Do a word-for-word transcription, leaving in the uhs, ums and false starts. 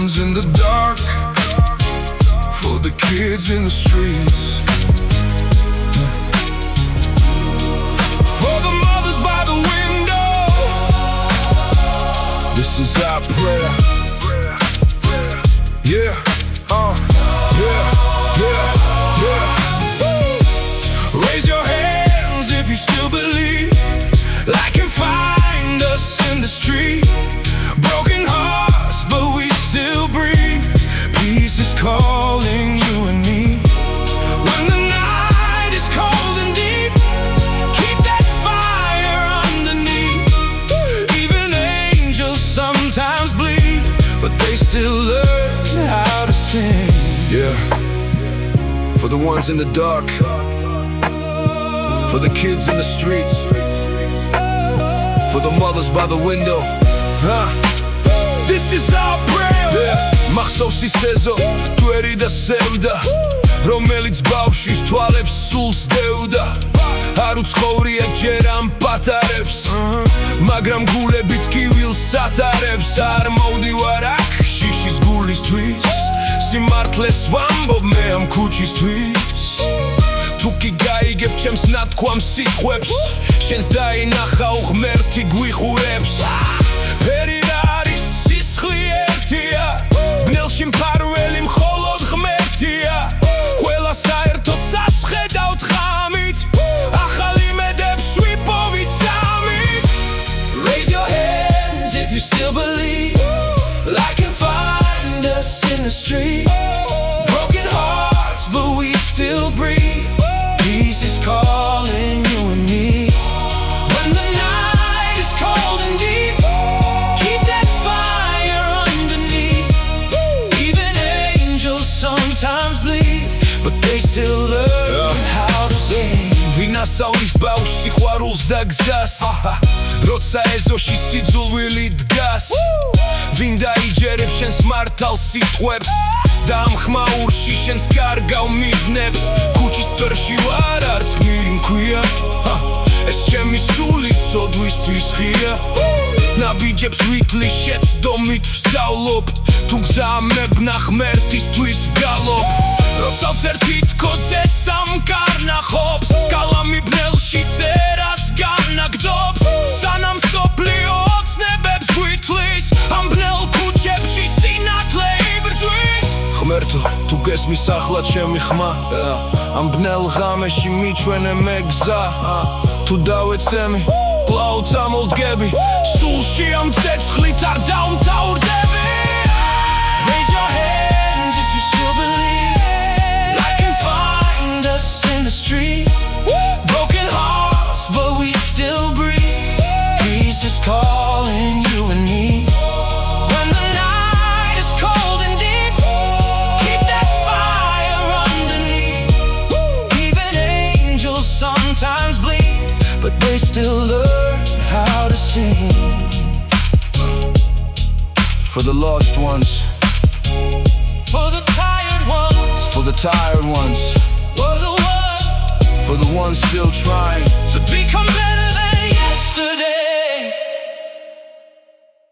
ones in the dark, for the kids in the streets, for the mothers by the window. This is our prayer. Yeah, uh, yeah, yeah, yeah. Raise your hands if you still believe light can find us in the street. Broken hearts, but we still breathe. Peace is calling you and me. When the night is cold and deep, keep that fire underneath. Even angels sometimes bleed, but they still learn how to sing. Yeah, for the ones in the dark, for the kids in the streets, for the mothers by the window. Huh? This is our prayer. Մախսով սիսեզո դու երիդը սևդա Ռոմելից բավշիս թուալեպս սուլս դեուդա Հարուց խորի է ջերամ պատարեպս Մագրամ գուլ է բիտքի վիլ սատարեպս Արմոդի վարակ շիշիս գուլիս թույս Սիմարդ լեսվամ բոբ մեհամ քուչիս թույս Թուկի գայի գեվ չեմ սնատ քուամ սիթխուեպս Շենց դայի նախաուղ մերթի գույ խուրեպս Հերիրարի սիսխլի երթիա Բնելշիմ պարուել իմ խոլոդ խմերթիա Հուելա սայրթոտ սասխեդաուտ խամիտ Ախալի մեդեպ սույպովի ծամիտ Raise your hands if you still believe Light can find us in the street Broken hearts but we still breathe Peace is calling you and me When the night is cold and deep Keep that fire underneath Even angels sometimes bleed But they still learn how to sing Վինասաունից բաուշ սիխուարուլս դա գզաս Ռոցա էզոշի սիձուլվիլի դգաս Վինդայի ջերև շենս մարդալ սիթխուեպս Դամ խմաուր շիշենս կարգավ միզնեպս Քուչիս տրշի վար արցք միրին քույա Ես չեմ իսուլիցո դու իստույս խիա Նա բիջեպս վիտլի շեց դոմիտ վսալոպ Թուկ զամեբ նախ մերտիս թույս վգալոպ Ռոցալ ծերթիտ կոզեց ամ կարնախոպս Կալամի բնել շիցեր ասգանակ դոպս Սանամ սոպլիոց նեբեբս գույթլիս Ամ բնել կուչեպ շիսինատ լեիբր դույս Խմերթո, թուկ ես մի սախլատ չեմ մի խմա Ամ բնել ғամ էշի միչվեն է մեգզա Թու դավեց էմի, պլաուց ամոլդ գեբի Սուլշի ամ ծեց խլիտար դաում տաուր դեբի Raise your hands if you still believe Light can find us in the street Broken hearts but we still breathe Peace is calling you and me When the night is cold and deep Keep that fire underneath Even angels sometimes bleed But they still learn how to sing For the lost ones For the tired ones For the tired ones For the ones For the ones still trying To become better